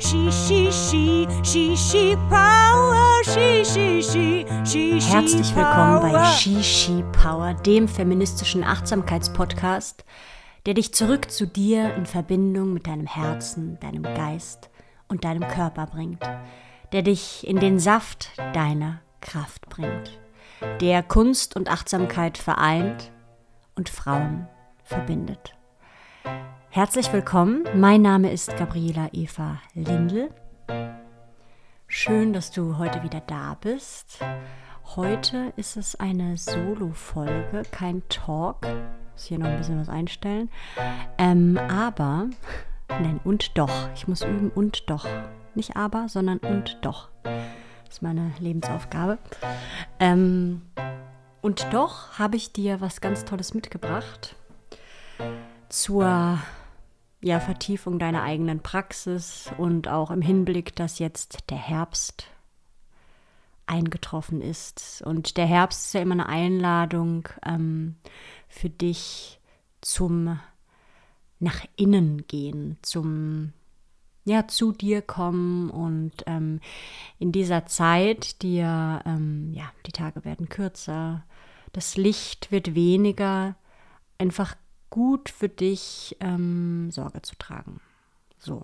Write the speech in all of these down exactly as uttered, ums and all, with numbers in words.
she, she, she, she, she Power, she, she, she, she, she Herzlich willkommen bei She, She Power, dem feministischen Achtsamkeitspodcast, der dich zurück zu dir in Verbindung mit deinem Herzen, deinem Geist und deinem Körper bringt, der dich in den Saft deiner Kraft bringt, der Kunst und Achtsamkeit vereint und Frauen verbindet. Herzlich willkommen, mein Name ist Gabriela Eva Lindl. Schön, dass du heute wieder da bist. Heute ist es eine Solo-Folge, kein Talk. Ich muss hier noch ein bisschen was einstellen. Ähm, aber, nein, und doch. Ich muss üben und doch. Nicht aber, sondern und doch. Das ist meine Lebensaufgabe. Ähm, und doch habe ich dir was ganz Tolles mitgebracht zur ja, Vertiefung deiner eigenen Praxis und auch im Hinblick, dass jetzt der Herbst eingetroffen ist. Und der Herbst ist ja immer eine Einladung ähm, für dich zum nach innen gehen, zum ja, zu dir kommen und ähm, in dieser Zeit, die ja, ähm, ja, die Tage werden kürzer, das Licht wird weniger, einfach gut für dich ähm, Sorge zu tragen. So.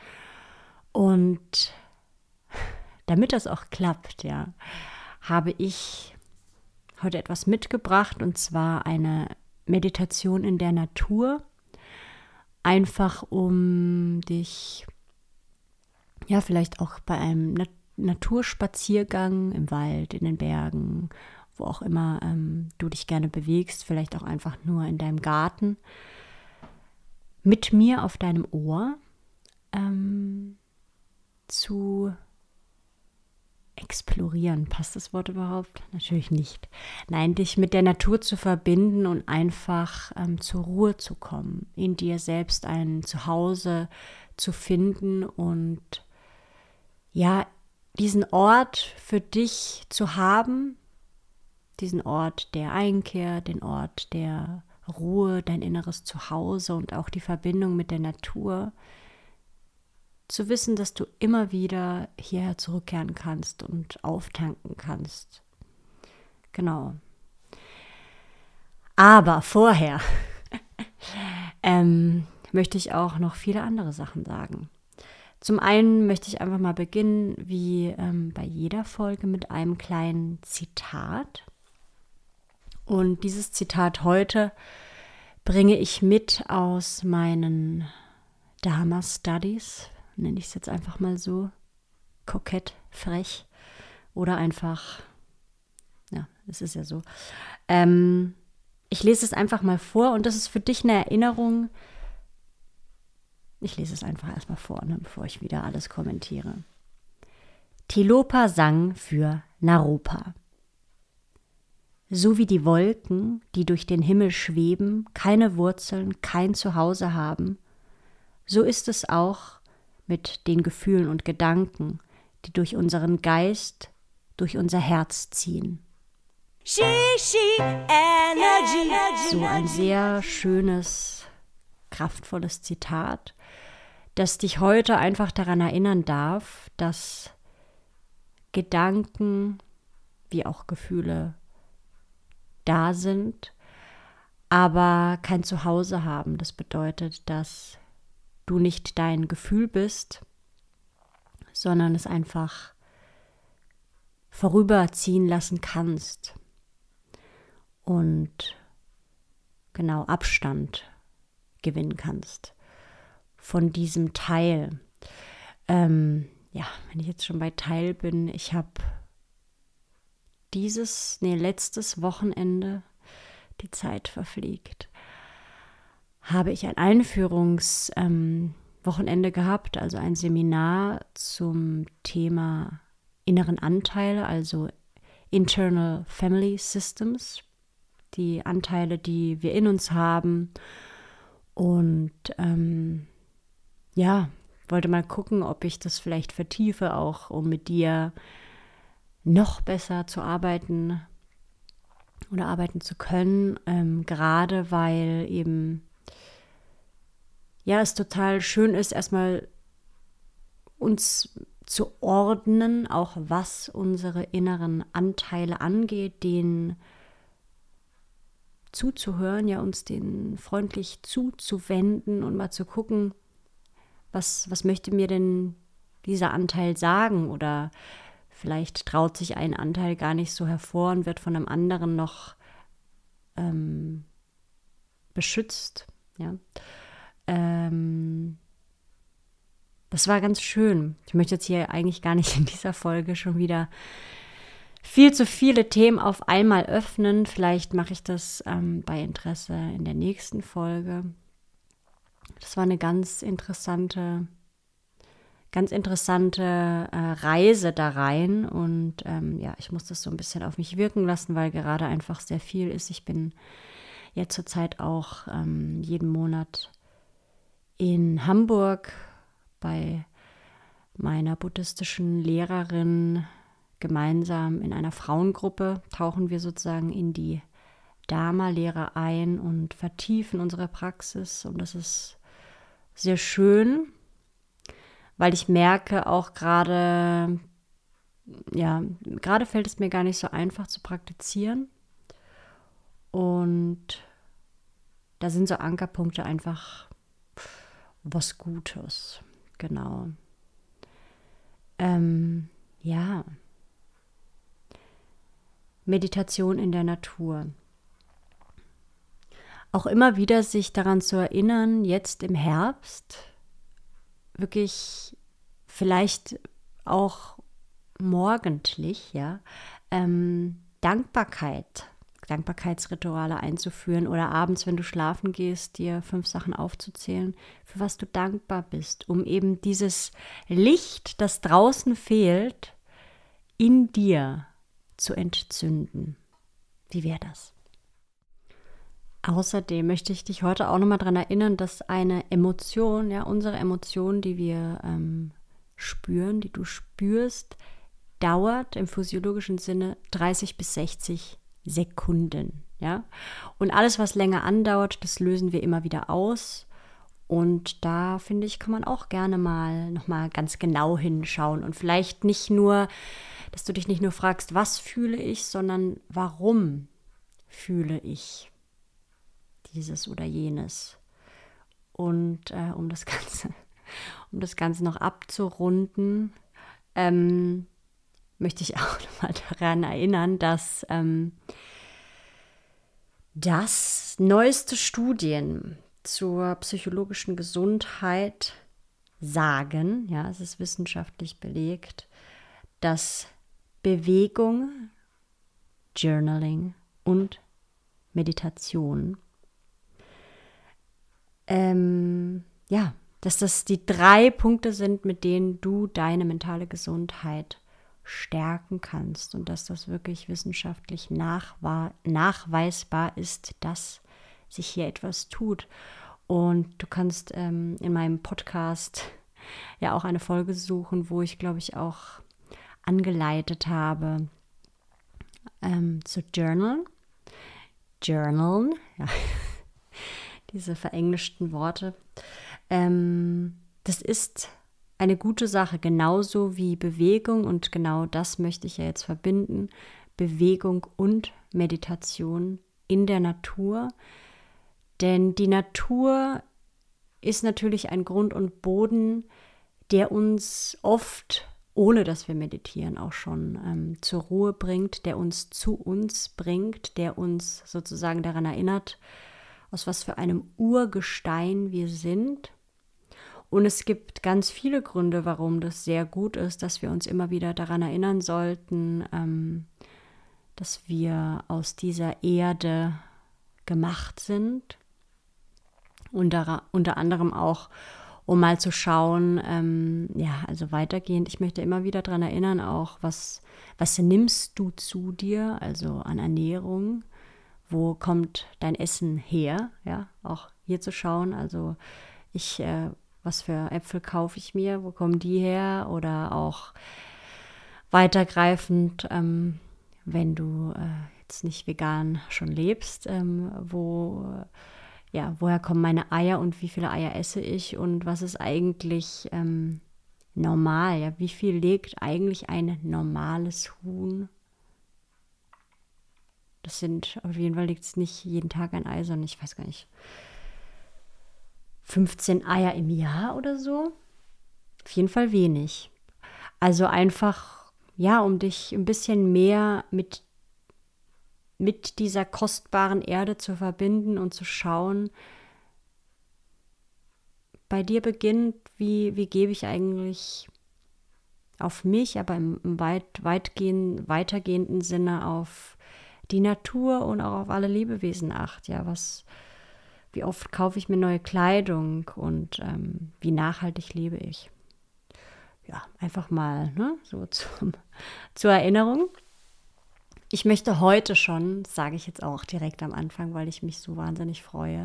Und damit das auch klappt, ja, habe ich heute etwas mitgebracht, und zwar eine Meditation in der Natur, einfach um dich, ja, vielleicht auch bei einem Nat- Naturspaziergang im Wald, in den Bergen, wo auch immer ähm, du dich gerne bewegst, vielleicht auch einfach nur in deinem Garten, mit mir auf deinem Ohr ähm, zu explorieren. Passt das Wort überhaupt? Natürlich nicht. Nein, dich mit der Natur zu verbinden und einfach ähm, zur Ruhe zu kommen, in dir selbst ein Zuhause zu finden und ja, diesen Ort für dich zu haben, diesen Ort der Einkehr, den Ort der Ruhe, dein inneres Zuhause und auch die Verbindung mit der Natur, zu wissen, dass du immer wieder hierher zurückkehren kannst und auftanken kannst. Genau. Aber vorher ähm, möchte ich auch noch viele andere Sachen sagen. Zum einen möchte ich einfach mal beginnen, wie ähm, bei jeder Folge, mit einem kleinen Zitat. Und dieses Zitat heute bringe ich mit aus meinen Dharma Studies, nenne ich es jetzt einfach mal so, kokett, frech oder einfach, ja, es ist ja so. Ähm, ich lese es einfach mal vor und das ist für dich eine Erinnerung. Ich lese es einfach erstmal vor, ne, bevor ich wieder alles kommentiere. Tilopa sang für Naropa. So wie die Wolken, die durch den Himmel schweben, keine Wurzeln, kein Zuhause haben, so ist es auch mit den Gefühlen und Gedanken, die durch unseren Geist, durch unser Herz ziehen. She, she, energy. So ein sehr schönes, kraftvolles Zitat, das dich heute einfach daran erinnern darf, dass Gedanken wie auch Gefühle da sind, aber kein Zuhause haben. Das bedeutet, dass du nicht dein Gefühl bist, sondern es einfach vorüberziehen lassen kannst und genau Abstand gewinnen kannst von diesem Teil. Ähm, ja, wenn ich jetzt schon bei Teil bin, ich habe dieses, nee, letztes Wochenende, die Zeit verfliegt, habe ich ein Einführungswochenende ähm, gehabt, also ein Seminar zum Thema inneren Anteile, also Internal Family Systems, die Anteile, die wir in uns haben. Und ähm, ja, wollte mal gucken, ob ich das vielleicht vertiefe, auch um mit dir noch besser zu arbeiten oder arbeiten zu können, ähm, gerade weil eben ja es total schön ist, erstmal uns zu ordnen, auch was unsere inneren Anteile angeht, denen zuzuhören, ja, uns denen freundlich zuzuwenden und mal zu gucken, was, was möchte mir denn dieser Anteil sagen, oder vielleicht traut sich ein Anteil gar nicht so hervor und wird von einem anderen noch ähm, beschützt, ja. Ähm, das war ganz schön. Ich möchte jetzt hier eigentlich gar nicht in dieser Folge schon wieder viel zu viele Themen auf einmal öffnen. Vielleicht mache ich das ähm, bei Interesse in der nächsten Folge. Das war eine ganz interessante, ganz interessante äh, Reise da rein. Und ähm, ja, ich muss das so ein bisschen auf mich wirken lassen, weil gerade einfach sehr viel ist. Ich bin ja zurzeit auch ähm, jeden Monat in Hamburg bei meiner buddhistischen Lehrerin gemeinsam in einer Frauengruppe, tauchen wir sozusagen in die Dharma-Lehre ein und vertiefen unsere Praxis. Und das ist sehr schön, weil ich merke auch gerade, ja, gerade fällt es mir gar nicht so einfach zu praktizieren. Und da sind so Ankerpunkte einfach was Gutes. Genau. Ähm, ja. Meditation in der Natur. Auch immer wieder sich daran zu erinnern, jetzt im Herbst, wirklich vielleicht auch morgendlich, ja, ähm, Dankbarkeit, Dankbarkeitsrituale einzuführen oder abends, wenn du schlafen gehst, dir fünf Sachen aufzuzählen, für was du dankbar bist, um eben dieses Licht, das draußen fehlt, in dir zu entzünden. Wie wäre das? Außerdem möchte ich dich heute auch nochmal daran erinnern, dass eine Emotion, ja, unsere Emotion, die wir ähm, spüren, die du spürst, dauert im physiologischen Sinne dreißig bis sechzig Sekunden, ja. Und alles, was länger andauert, das lösen wir immer wieder aus. Und da, finde ich, kann man auch gerne mal nochmal ganz genau hinschauen und vielleicht nicht nur, dass du dich nicht nur fragst, was fühle ich, sondern warum fühle ich dieses oder jenes. Und äh, um das Ganze, um das Ganze noch abzurunden, ähm, möchte ich auch nochmal daran erinnern, dass ähm, dass neueste Studien zur psychologischen Gesundheit sagen, ja, es ist wissenschaftlich belegt, dass Bewegung, Journaling und Meditation, ähm, ja, dass das die drei Punkte sind, mit denen du deine mentale Gesundheit stärken kannst und dass das wirklich wissenschaftlich nachwa- nachweisbar ist, dass sich hier etwas tut. Und du kannst ähm, in meinem Podcast ja auch eine Folge suchen, wo ich, glaube ich, auch angeleitet habe ähm, zu journalen. Journalen, ja, diese verenglischten Worte. Ähm, das ist eine gute Sache, genauso wie Bewegung, und genau das möchte ich ja jetzt verbinden, Bewegung und Meditation in der Natur. Denn die Natur ist natürlich ein Grund und Boden, der uns oft, ohne dass wir meditieren, auch schon ähm, zur Ruhe bringt, der uns zu uns bringt, der uns sozusagen daran erinnert, aus was für einem Urgestein wir sind. Und es gibt ganz viele Gründe, warum das sehr gut ist, dass wir uns immer wieder daran erinnern sollten, ähm, dass wir aus dieser Erde gemacht sind. Unter, unter anderem auch, um mal zu schauen, ähm, ja, also weitergehend, ich möchte immer wieder daran erinnern, auch, was, was nimmst du zu dir, also an Ernährung, wo kommt dein Essen her, ja, auch hier zu schauen, also ich, äh, was für Äpfel kaufe ich mir, wo kommen die her, oder auch weitergreifend, ähm, wenn du äh, jetzt nicht vegan schon lebst, ähm, wo ja, woher kommen meine Eier und wie viele Eier esse ich und was ist eigentlich ähm, normal? Ja, wie viel legt eigentlich ein normales Huhn? Das sind, auf jeden Fall liegt es nicht jeden Tag ein Ei, sondern ich weiß gar nicht, fünfzehn Eier im Jahr oder so. Auf jeden Fall wenig. Also einfach, ja, um dich ein bisschen mehr mit, mit dieser kostbaren Erde zu verbinden und zu schauen, bei dir beginnt, wie, wie gebe ich eigentlich auf mich, aber im, im weit, weitgehend, weitergehenden Sinne auf die Natur und auch auf alle Lebewesen acht. Ja, was, wie oft kaufe ich mir neue Kleidung und ähm, wie nachhaltig lebe ich? Ja, einfach mal, ne, so zum, zur Erinnerung. Ich möchte heute schon, sage ich jetzt auch direkt am Anfang, weil ich mich so wahnsinnig freue,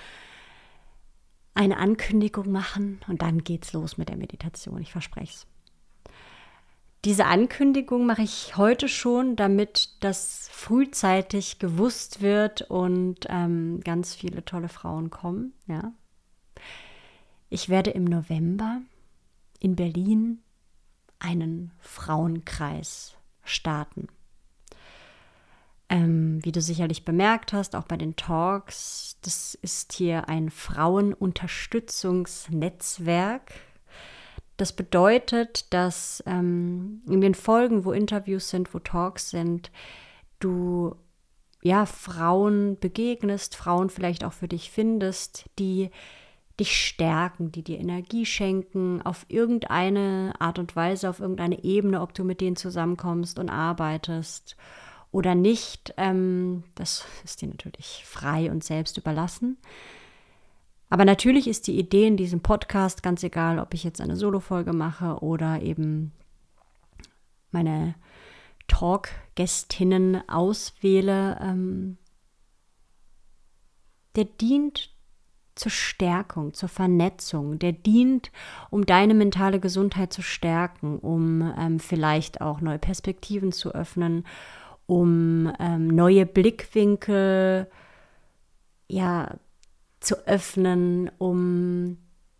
eine Ankündigung machen und dann geht's los mit der Meditation. Ich verspreche es. Diese Ankündigung mache ich heute schon, damit das frühzeitig gewusst wird und ähm, ganz viele tolle Frauen kommen. Ja. Ich werde im November in Berlin einen Frauenkreis starten. Ähm, wie du sicherlich bemerkt hast, auch bei den Talks, das ist hier ein Frauenunterstützungsnetzwerk. Das bedeutet, dass ähm, in den Folgen, wo Interviews sind, wo Talks sind, du ja Frauen begegnest, Frauen vielleicht auch für dich findest, die dich stärken, die dir Energie schenken, auf irgendeine Art und Weise, auf irgendeine Ebene, ob du mit denen zusammenkommst und arbeitest oder nicht. Ähm, das ist dir natürlich frei und selbst überlassen. Aber natürlich ist die Idee in diesem Podcast, ganz egal, ob ich jetzt eine Solo-Folge mache oder eben meine Talk-Gästinnen auswähle, ähm, der dient zur Stärkung, zur Vernetzung, der dient, um deine mentale Gesundheit zu stärken, um ähm, vielleicht auch neue Perspektiven zu öffnen, um ähm, neue Blickwinkel, ja, zu öffnen, um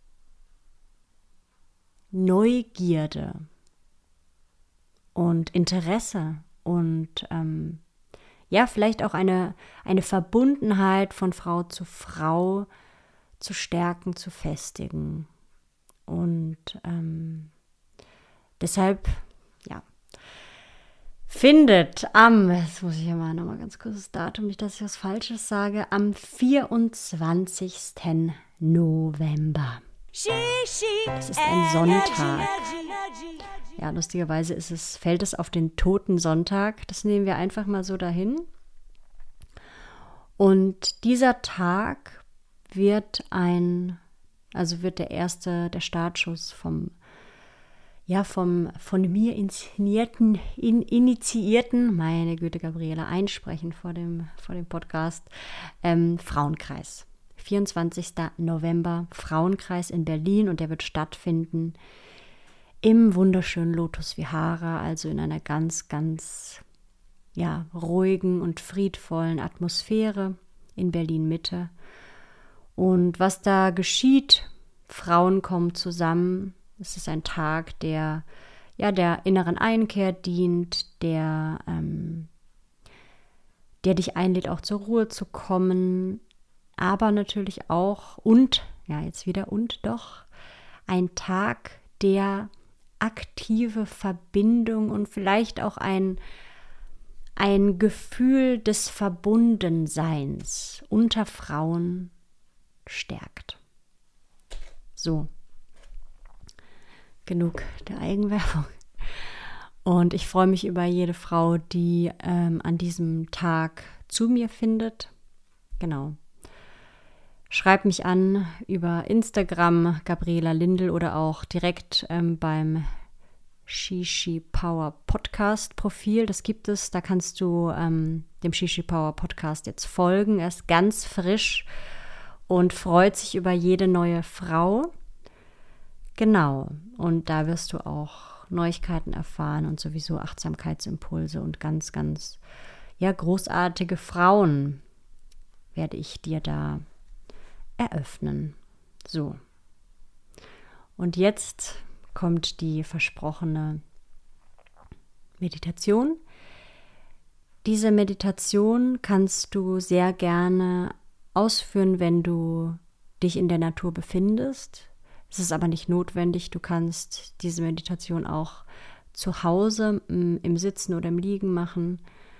Neugierde und Interesse und ähm, ja, vielleicht auch eine, eine Verbundenheit von Frau zu Frau zu stärken, zu festigen. Und ähm, deshalb, ja, findet am, jetzt muss ich ja mal nochmal ganz kurz das Datum, nicht, dass ich was Falsches sage, am vierundzwanzigsten November. Das ist ein Sonntag. Ja, lustigerweise ist es, fällt es auf den Toten Sonntag. Das nehmen wir einfach mal so dahin. Und dieser Tag wird ein, also wird der erste, der Startschuss vom ja, vom von mir inszenierten, in, initiierten, meine Güte, Gabriele, einsprechen vor dem, vor dem Podcast, ähm, Frauenkreis. vierundzwanzigsten November, Frauenkreis in Berlin, und der wird stattfinden im wunderschönen Lotus Vihara, also in einer ganz, ganz ja, ruhigen und friedvollen Atmosphäre in Berlin-Mitte. Und was da geschieht, Frauen kommen zusammen. Es ist ein Tag, der ja der inneren Einkehr dient, der, ähm, der dich einlädt, auch zur Ruhe zu kommen, aber natürlich auch und, ja jetzt wieder und doch, ein Tag der aktive Verbindung und vielleicht auch ein, ein Gefühl des Verbundenseins unter Frauen stärkt. So. Genug der Eigenwerbung. Und ich freue mich über jede Frau, die ähm, an diesem Tag zu mir findet. Genau. Schreib mich an über Instagram, Gabriela Lindl, oder auch direkt ähm, beim Shishi Power Podcast Profil. Das gibt es. Da kannst du ähm, dem Shishi Power Podcast jetzt folgen. Er ist ganz frisch und freut sich über jede neue Frau. Genau, und da wirst du auch Neuigkeiten erfahren und sowieso Achtsamkeitsimpulse und ganz, ganz, ja, großartige Frauen werde ich dir da eröffnen. So, und jetzt kommt die versprochene Meditation. Diese Meditation kannst du sehr gerne ausführen, wenn du dich in der Natur befindest. Es ist aber nicht notwendig. Du kannst diese Meditation auch zu Hause im Sitzen oder im Liegen machen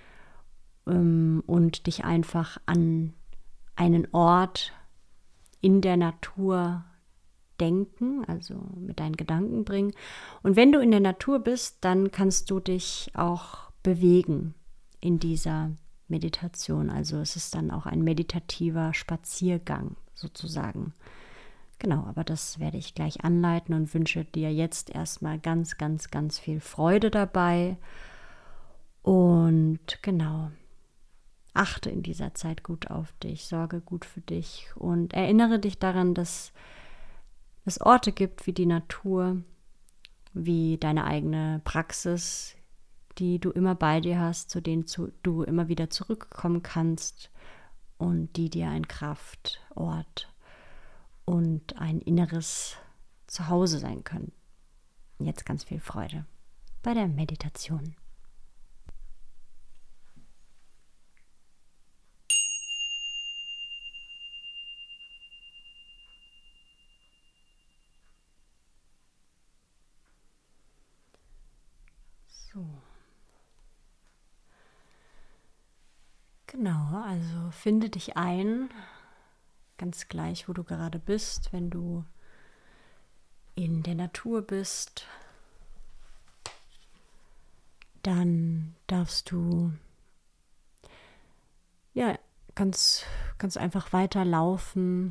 und dich einfach an einen Ort in der Natur denken, also mit deinen Gedanken bringen. Und wenn du in der Natur bist, dann kannst du dich auch bewegen in dieser Meditation. Also es ist dann auch ein meditativer Spaziergang sozusagen. Genau, aber das werde ich gleich anleiten und wünsche dir jetzt erstmal ganz, ganz, ganz viel Freude dabei. Und genau, achte in dieser Zeit gut auf dich, sorge gut für dich und erinnere dich daran, dass es Orte gibt wie die Natur, wie deine eigene Praxis, die du immer bei dir hast, zu denen du immer wieder zurückkommen kannst und die dir ein Kraftort und ein inneres Zuhause sein können. Jetzt ganz viel Freude bei der Meditation. So. Genau, also finde dich ein, ganz gleich, wo du gerade bist, wenn du in der Natur bist, dann darfst du ja ganz, ganz einfach weiterlaufen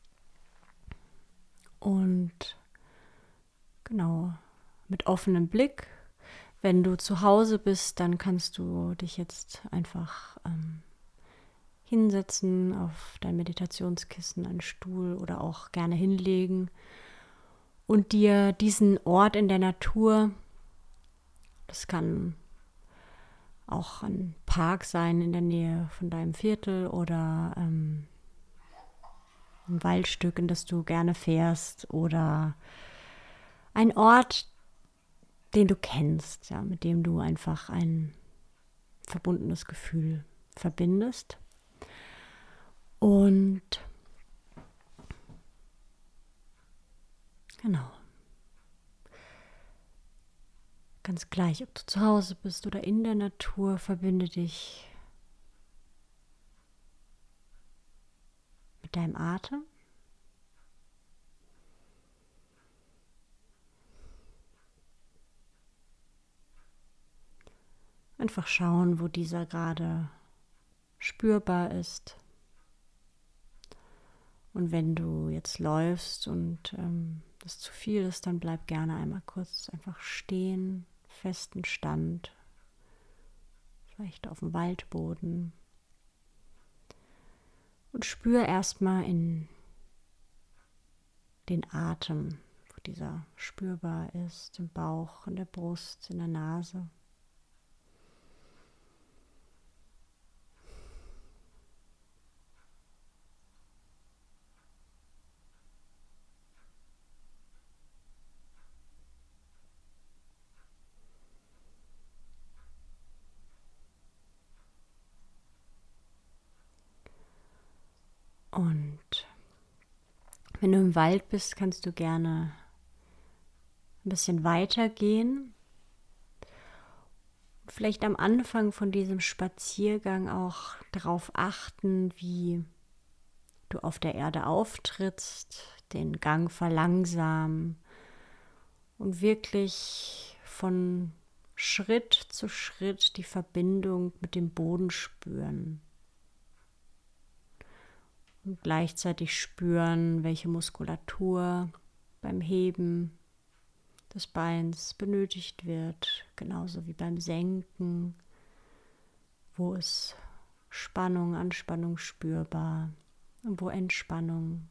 und genau mit offenem Blick. Wenn du zu Hause bist, dann kannst du dich jetzt einfach ähm, hinsetzen auf dein Meditationskissen, einen Stuhl oder auch gerne hinlegen und dir diesen Ort in der Natur, das kann auch ein Park sein in der Nähe von deinem Viertel oder ähm, ein Waldstück, in das du gerne fährst oder ein Ort, den du kennst, ja, mit dem du einfach ein verbundenes Gefühl verbindest. Und genau, ganz gleich, ob du zu Hause bist oder in der Natur, verbinde dich mit deinem Atem. Einfach schauen, wo dieser gerade spürbar ist. Und wenn du jetzt läufst und ähm, das zu viel ist, dann bleib gerne einmal kurz einfach stehen, festen Stand, vielleicht auf dem Waldboden. Und spür erstmal in den Atem, wo dieser spürbar ist, im Bauch, in der Brust, in der Nase. Und wenn du im Wald bist, kannst du gerne ein bisschen weiter gehen. Vielleicht am Anfang von diesem Spaziergang auch darauf achten, wie du auf der Erde auftrittst, den Gang verlangsamen und wirklich von Schritt zu Schritt die Verbindung mit dem Boden spüren. Und gleichzeitig spüren, welche Muskulatur beim Heben des Beins benötigt wird, genauso wie beim Senken, wo ist Spannung, Anspannung spürbar und wo Entspannung.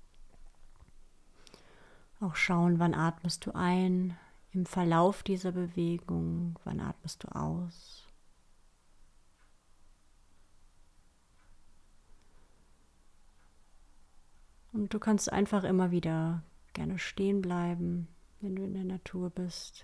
Auch schauen, wann atmest du ein im Verlauf dieser Bewegung, wann atmest du aus. Und du kannst einfach immer wieder gerne stehen bleiben wenn du in der Natur bist.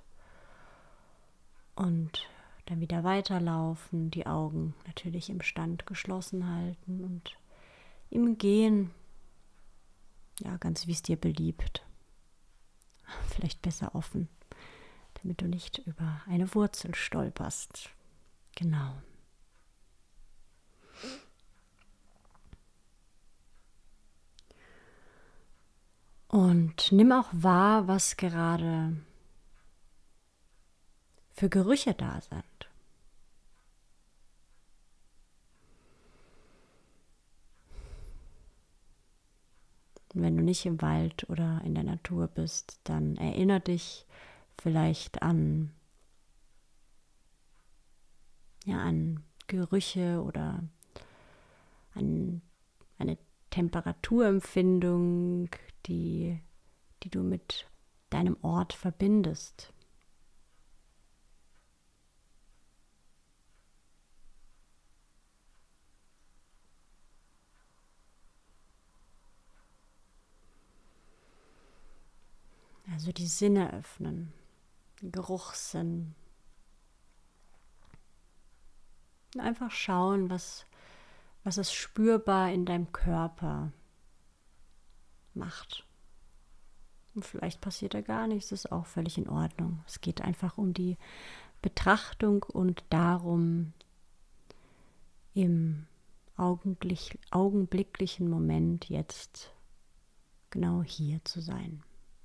Und dann wieder weiterlaufen, die Augen natürlich im Stand geschlossen halten und im Gehen, ja, ganz wie es dir beliebt. Vielleicht besser offen, damit du nicht über eine Wurzel stolperst. Genau. Und nimm auch wahr, was gerade für Gerüche da sind. Und wenn du nicht im Wald oder in der Natur bist, dann erinnere dich vielleicht an, ja, an Gerüche oder an eine Temperaturempfindung, die, die du mit deinem Ort verbindest. Also die Sinne öffnen, Geruchssinn. Und einfach schauen, was, was es spürbar in deinem Körper macht. Und vielleicht passiert da gar nichts, das ist auch völlig in Ordnung. Es geht einfach um die Betrachtung und darum, im augenblick, augenblicklichen Moment jetzt genau hier zu sein.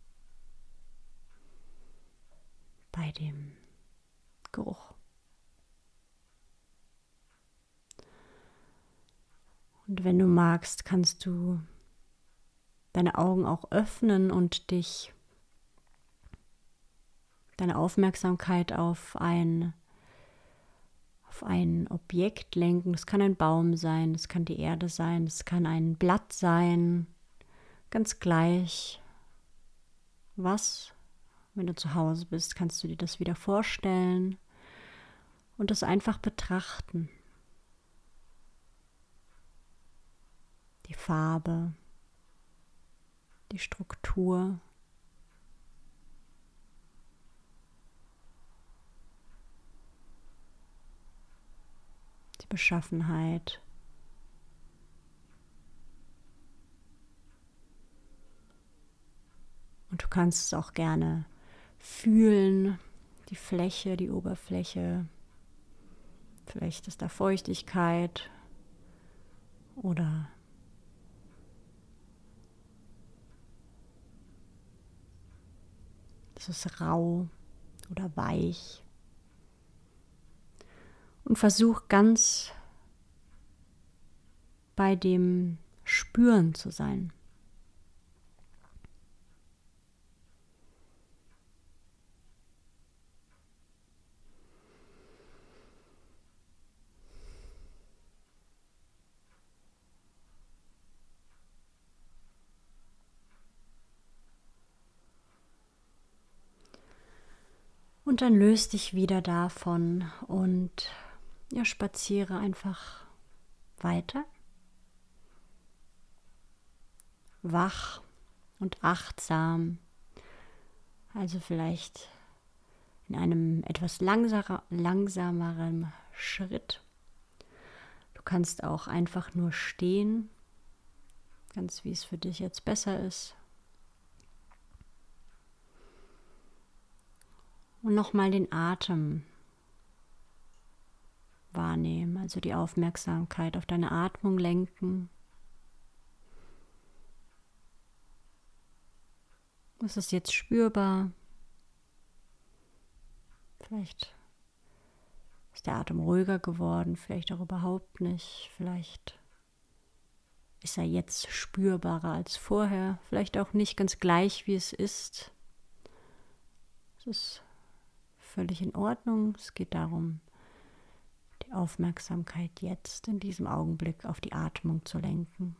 Bei dem Geruch. Und wenn du magst, kannst du deine Augen auch öffnen und dich, deine Aufmerksamkeit auf ein, auf ein Objekt lenken. Das kann ein Baum sein, das kann die Erde sein, das kann ein Blatt sein. Ganz gleich, was, wenn du zu Hause bist, kannst du dir das wieder vorstellen und das einfach betrachten. Die Farbe, die Struktur, die Beschaffenheit. Und du kannst es auch gerne fühlen, die Fläche, die Oberfläche. Vielleicht ist da Feuchtigkeit oder es ist rau oder weich. Und versuch ganz bei dem Spüren zu sein. Und dann löst dich wieder davon und ja, spaziere einfach weiter. Wach und achtsam. Also vielleicht in einem etwas langsamer, langsameren Schritt. Du kannst auch einfach nur stehen, ganz wie es für dich jetzt besser ist. Und nochmal den Atem wahrnehmen, also die Aufmerksamkeit auf deine Atmung lenken. Ist es jetzt spürbar? Vielleicht ist der Atem ruhiger geworden, vielleicht auch überhaupt nicht. Vielleicht ist er jetzt spürbarer als vorher, vielleicht auch nicht ganz gleich, wie es ist. Es ist völlig in Ordnung. Es geht darum, die Aufmerksamkeit jetzt in diesem Augenblick auf die Atmung zu lenken.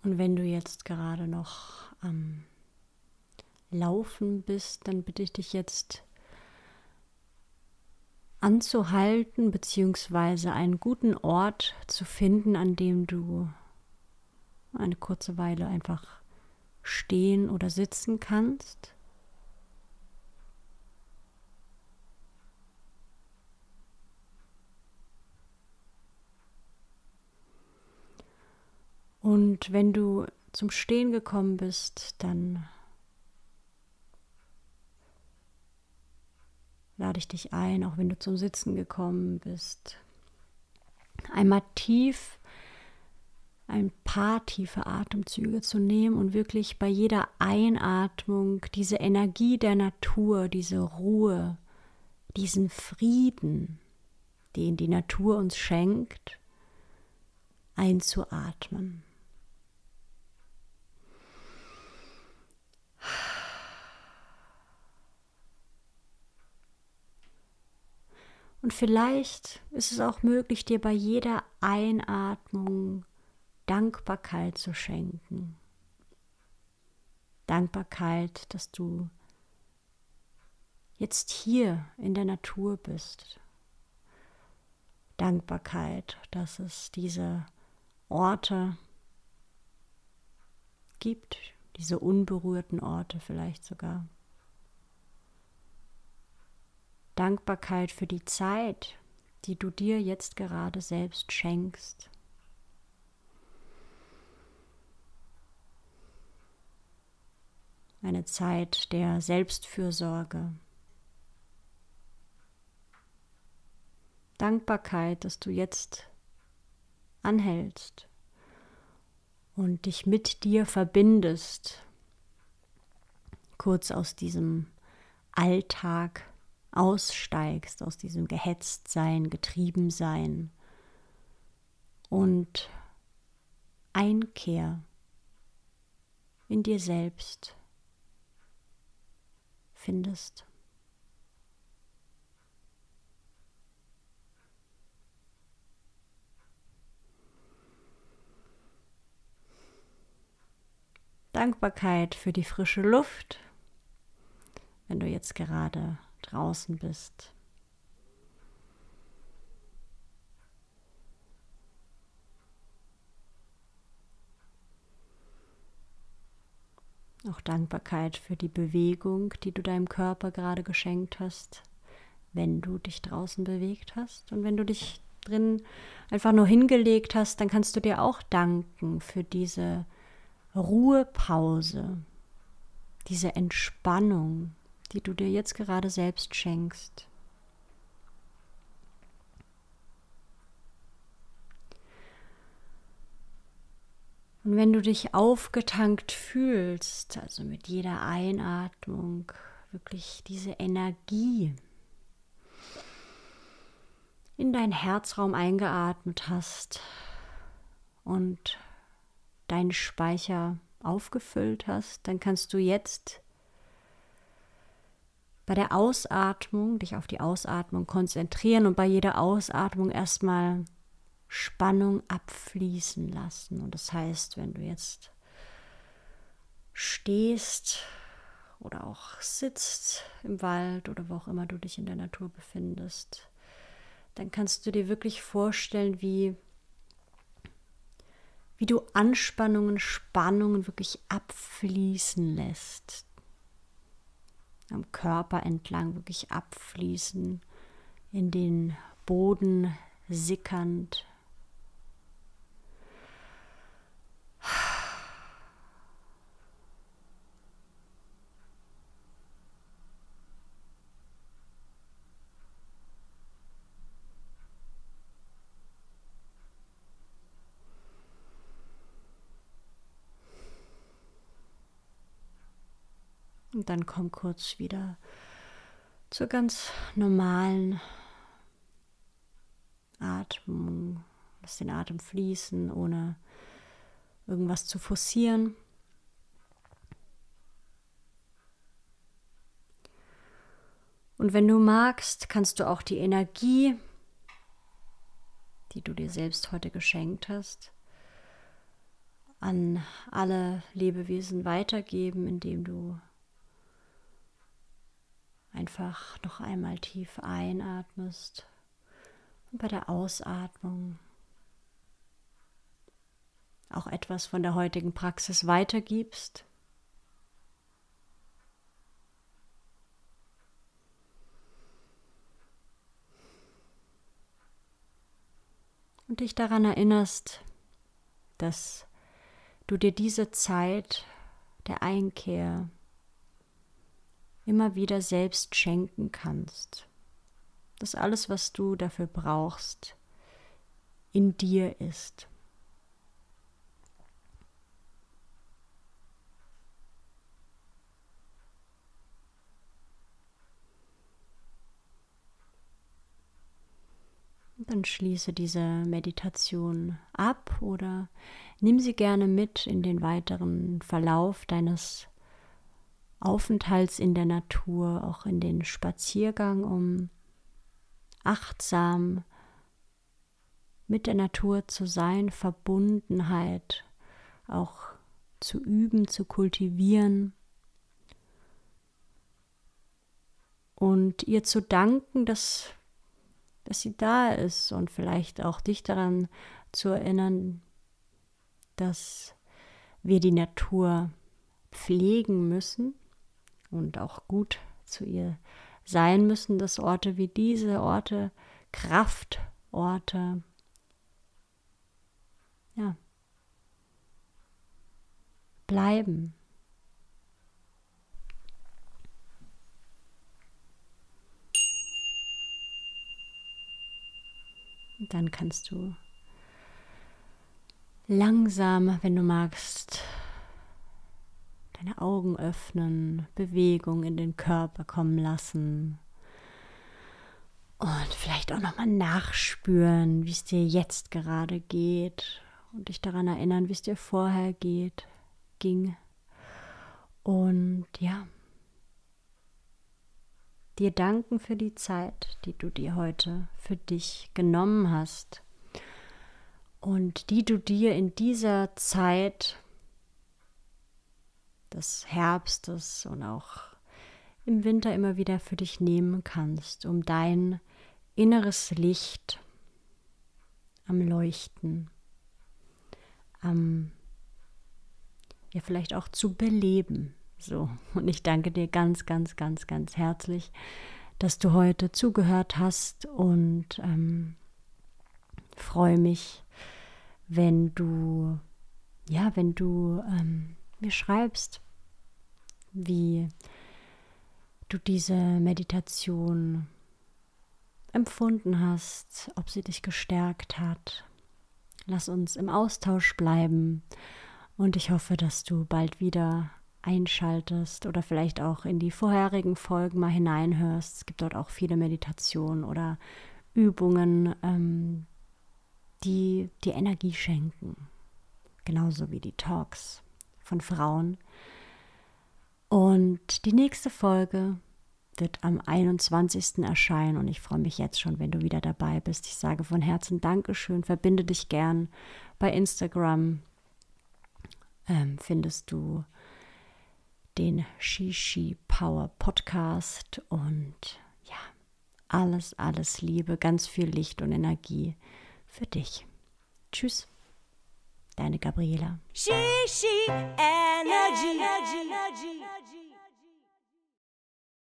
Und wenn du jetzt gerade noch am Laufen bist, dann bitte ich dich jetzt anzuhalten, beziehungsweise einen guten Ort zu finden, an dem du eine kurze Weile einfach stehen oder sitzen kannst. Und wenn du zum Stehen gekommen bist, dann lade ich dich ein, auch wenn du zum Sitzen gekommen bist, einmal tief, ein paar tiefe Atemzüge zu nehmen und wirklich bei jeder Einatmung diese Energie der Natur, diese Ruhe, diesen Frieden, den die Natur uns schenkt, einzuatmen. Und vielleicht ist es auch möglich, dir bei jeder Einatmung Dankbarkeit zu schenken. Dankbarkeit, dass du jetzt hier in der Natur bist. Dankbarkeit, dass es diese Orte gibt, diese unberührten Orte vielleicht sogar. Dankbarkeit für die Zeit, die du dir jetzt gerade selbst schenkst. Eine Zeit der Selbstfürsorge. Dankbarkeit, dass du jetzt anhältst und dich mit dir verbindest, kurz aus diesem Alltag aussteigst, aus diesem Gehetztsein, Getriebensein und Einkehr in dir selbst findest. Dankbarkeit für die frische Luft, wenn du jetzt gerade draußen bist. Auch Dankbarkeit für die Bewegung, die du deinem Körper gerade geschenkt hast, wenn du dich draußen bewegt hast. Und wenn du dich drin einfach nur hingelegt hast, dann kannst du dir auch danken für diese Ruhepause, diese Entspannung, die du dir jetzt gerade selbst schenkst. Und wenn du dich aufgetankt fühlst, also mit jeder Einatmung wirklich diese Energie in deinen Herzraum eingeatmet hast und deinen Speicher aufgefüllt hast, dann kannst du jetzt bei der Ausatmung dich auf die Ausatmung konzentrieren und bei jeder Ausatmung erstmal Spannung abfließen lassen. Und das heißt, wenn du jetzt stehst oder auch sitzt im Wald oder wo auch immer du dich in der Natur befindest, dann kannst du dir wirklich vorstellen, wie, wie du Anspannungen, Spannungen wirklich abfließen lässt. Am Körper entlang wirklich abfließen, in den Boden sickernd. Und dann komm kurz wieder zur ganz normalen Atmung. Lass den Atem fließen, ohne irgendwas zu forcieren. Und wenn du magst, kannst du auch die Energie, die du dir selbst heute geschenkt hast, an alle Lebewesen weitergeben, indem du einfach noch einmal tief einatmest und bei der Ausatmung auch etwas von der heutigen Praxis weitergibst. Und dich daran erinnerst, dass du dir diese Zeit der Einkehr immer wieder selbst schenken kannst. Dass alles, was du dafür brauchst, in dir ist. Dann schließe diese Meditation ab oder nimm sie gerne mit in den weiteren Verlauf deines Aufenthalts in der Natur, auch in den Spaziergang, um achtsam mit der Natur zu sein, Verbundenheit auch zu üben, zu kultivieren und ihr zu danken, dass dass sie da ist und vielleicht auch dich daran zu erinnern, dass wir die Natur pflegen müssen und auch gut zu ihr sein müssen, dass Orte wie diese, Orte, Kraftorte, ja, bleiben. Und dann kannst du langsam, wenn du magst, deine Augen öffnen, Bewegung in den Körper kommen lassen und vielleicht auch nochmal nachspüren, wie es dir jetzt gerade geht und dich daran erinnern, wie es dir vorher geht, ging. Und ja, dir danken für die Zeit, die du dir heute für dich genommen hast und die du dir in dieser Zeit des Herbstes und auch im Winter immer wieder für dich nehmen kannst, um dein inneres Licht am Leuchten, am, ja vielleicht auch zu beleben. So, und ich danke dir ganz, ganz, ganz, ganz herzlich, dass du heute zugehört hast und ähm, freue mich, wenn du, ja, wenn du ähm, mir schreibst, wie du diese Meditation empfunden hast, ob sie dich gestärkt hat. Lass uns im Austausch bleiben und ich hoffe, dass du bald wieder einschaltest oder vielleicht auch in die vorherigen Folgen mal hineinhörst. Es gibt dort auch viele Meditationen oder Übungen, ähm, die die Energie schenken. Genauso wie die Talks von Frauen. Und die nächste Folge wird am einundzwanzigsten erscheinen und ich freue mich jetzt schon, wenn du wieder dabei bist. Ich sage von Herzen Dankeschön, verbinde dich gern. Bei Instagram ähm, findest du den Shishi Power Podcast und ja, alles, alles Liebe, ganz viel Licht und Energie für dich. Tschüss, deine Gabriela. Shishi Energy.